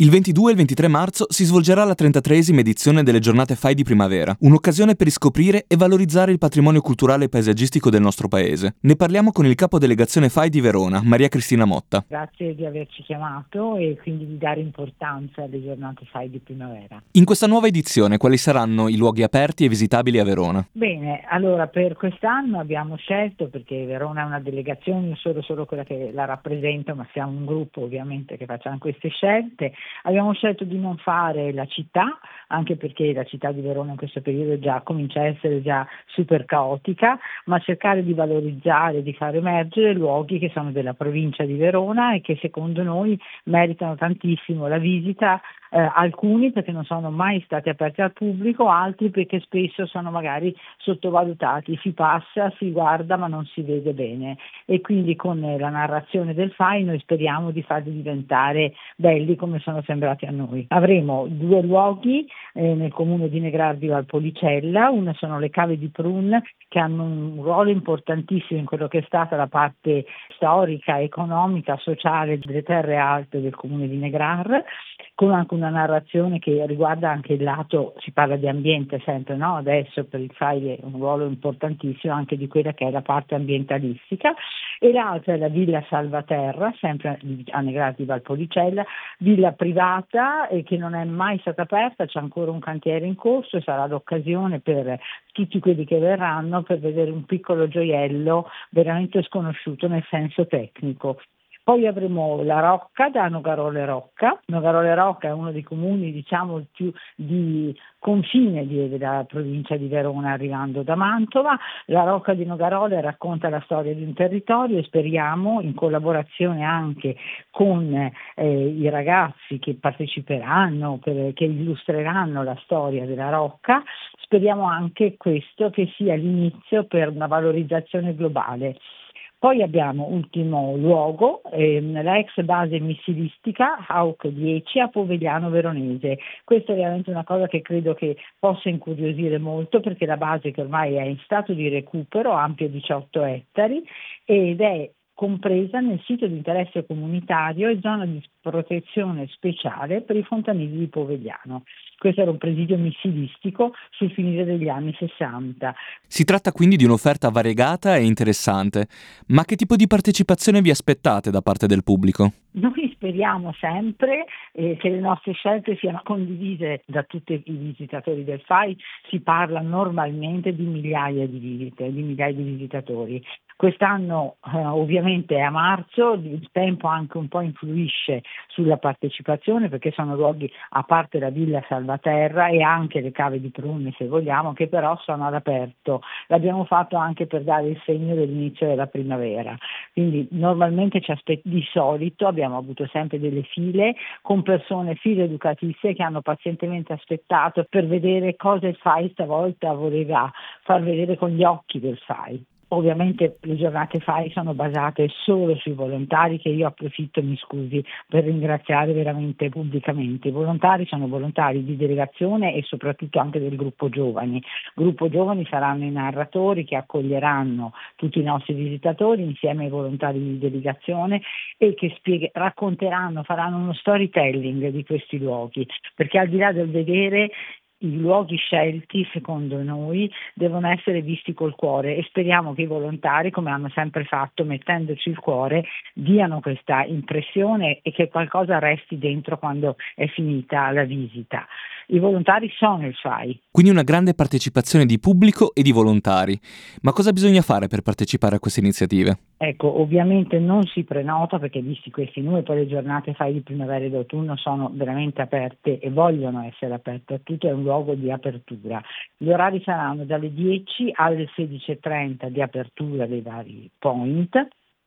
Il 22 e il 23 marzo si svolgerà la 33esima edizione delle Giornate FAI di primavera, un'occasione per riscoprire e valorizzare il patrimonio culturale e paesaggistico del nostro paese. Ne parliamo con il capo delegazione FAI di Verona, Maria Cristina Motta. Grazie di averci chiamato e quindi di dare importanza alle Giornate FAI di primavera. In questa nuova edizione quali saranno i luoghi aperti e visitabili a Verona? Bene, allora per quest'anno abbiamo scelto, perché Verona è una delegazione, io sono solo quella che la rappresento, ma siamo un gruppo ovviamente che facciamo queste scelte, abbiamo scelto di non fare la città, anche perché la città di Verona in questo periodo già comincia a essere già super caotica, ma cercare di valorizzare, di far emergere luoghi che sono della provincia di Verona e che secondo noi meritano tantissimo la visita, alcuni perché non sono mai stati aperti al pubblico, altri perché spesso sono magari sottovalutati, si passa, si guarda ma non si vede bene, e quindi con la narrazione del FAI noi speriamo di farli diventare belli come sono sembrati a noi. Avremo due luoghi nel comune di Negrardi Valpolicella, una sono le cave di Prun, che hanno un ruolo importantissimo in quello che è stata la parte storica, economica, sociale delle terre alte del comune di Negrar, con anche una narrazione che riguarda anche il lato, si parla di ambiente sempre, no? Adesso per il FAI è un ruolo importantissimo anche di quella che è la parte ambientalistica, e l'altra è la Villa Salvaterra, sempre a Negrardi Valpolicella, villa privata che non è mai stata aperta, c'è ancora un cantiere in corso e sarà l'occasione per tutti quelli che verranno per vedere un piccolo gioiello veramente sconosciuto nel senso tecnico. Poi avremo la Rocca da Nogarole Rocca. Nogarole Rocca è uno dei comuni diciamo più di confine della provincia di Verona arrivando da Mantova. La Rocca di Nogarole racconta la storia di un territorio e speriamo, in collaborazione anche con i ragazzi che parteciperanno, che illustreranno la storia della Rocca, speriamo anche questo che sia l'inizio per una valorizzazione globale. Poi abbiamo ultimo luogo, la ex base missilistica Hawk 10 a Povegliano Veronese. Questa è veramente una cosa che credo che possa incuriosire molto, perché la base che ormai è in stato di recupero, ampia 18 ettari, ed è compresa nel sito di interesse comunitario e zona di protezione speciale per i fontanili di Povegliano. Questo era un presidio missilistico sul finire degli anni 60. Si tratta quindi di un'offerta variegata e interessante, ma che tipo di partecipazione vi aspettate da parte del pubblico? Noi speriamo sempre che le nostre scelte siano condivise da tutti i visitatori del FAI, si parla normalmente di migliaia di visite, di migliaia di visitatori. Quest'anno ovviamente è a marzo, il tempo anche un po' influisce sulla partecipazione, perché sono luoghi, a parte la Villa Salvaterra e anche le cave di Prunne se vogliamo, che però sono all'aperto. L'abbiamo fatto anche per dare il segno dell'inizio della primavera, quindi normalmente di solito abbiamo avuto sempre delle file con file educatizie che hanno pazientemente aspettato per vedere cosa il FAI stavolta voleva far vedere con gli occhi del FAI. Ovviamente le giornate FAI sono basate solo sui volontari, che io approfitto, mi scusi, per ringraziare veramente pubblicamente. I volontari sono volontari di delegazione e soprattutto anche del gruppo giovani. Gruppo giovani saranno i narratori che accoglieranno tutti i nostri visitatori insieme ai volontari di delegazione e che racconteranno, faranno uno storytelling di questi luoghi, perché al di là del vedere, i luoghi scelti, secondo noi, devono essere visti col cuore, e speriamo che i volontari, come hanno sempre fatto, mettendoci il cuore, diano questa impressione e che qualcosa resti dentro quando è finita la visita. I volontari sono il FAI. Quindi una grande partecipazione di pubblico e di volontari. Ma cosa bisogna fare per partecipare a queste iniziative? Ecco, ovviamente non si prenota, perché visti questi numeri, poi le giornate FAI di primavera e d'autunno sono veramente aperte e vogliono essere aperte a tutti, è un luogo di apertura. Gli orari saranno dalle 10 alle 16:30 di apertura dei vari point,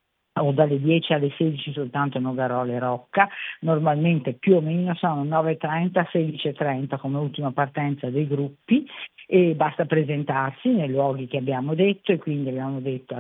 o dalle 10 alle 16 soltanto Nogarole Rocca, normalmente più o meno sono 9:30, 16:30 come ultima partenza dei gruppi, e basta presentarsi nei luoghi che abbiamo detto, e quindi abbiamo detto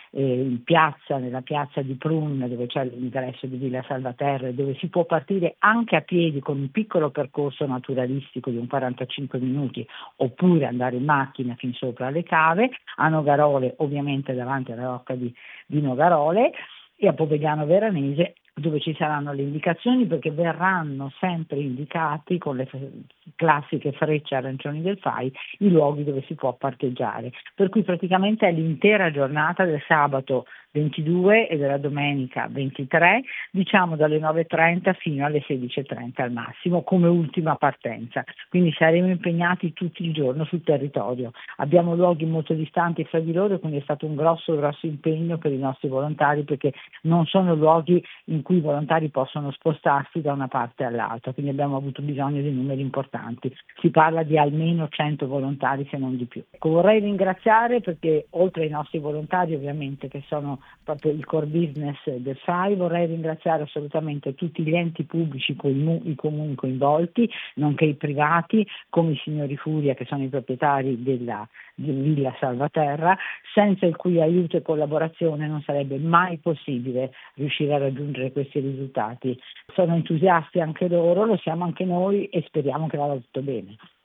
in piazza, nella piazza di Prun, dove c'è l'ingresso di Villa Salvaterra, dove si può partire anche a piedi con un piccolo percorso naturalistico di un 45 minuti, oppure andare in macchina fin sopra le cave, a Nogarole ovviamente davanti alla rocca di Nogarole, e a Povegliano Veronese dove ci saranno le indicazioni, perché verranno sempre indicati con le classiche frecce arancioni del FAI i luoghi dove si può parcheggiare, per cui praticamente è l'intera giornata del sabato 22 e della domenica 23, diciamo dalle 9:30 fino alle 16:30 al massimo come ultima partenza, quindi saremo impegnati tutto il giorno sul territorio. Abbiamo luoghi molto distanti fra di loro, quindi è stato un grosso impegno per i nostri volontari, perché non sono luoghi in cui i volontari possono spostarsi da una parte all'altra, quindi abbiamo avuto bisogno di numeri importanti. Si parla di almeno 100 volontari, se non di più. Vorrei ringraziare, perché oltre ai nostri volontari ovviamente che sono proprio il core business del FAI, vorrei ringraziare assolutamente tutti gli enti pubblici, i comuni coinvolti, nonché i privati come i signori Furia, che sono i proprietari di Villa Salvaterra, senza il cui aiuto e collaborazione non sarebbe mai possibile riuscire a raggiungere questi risultati. Sono entusiasti anche loro, lo siamo anche noi e speriamo che vada tutto bene.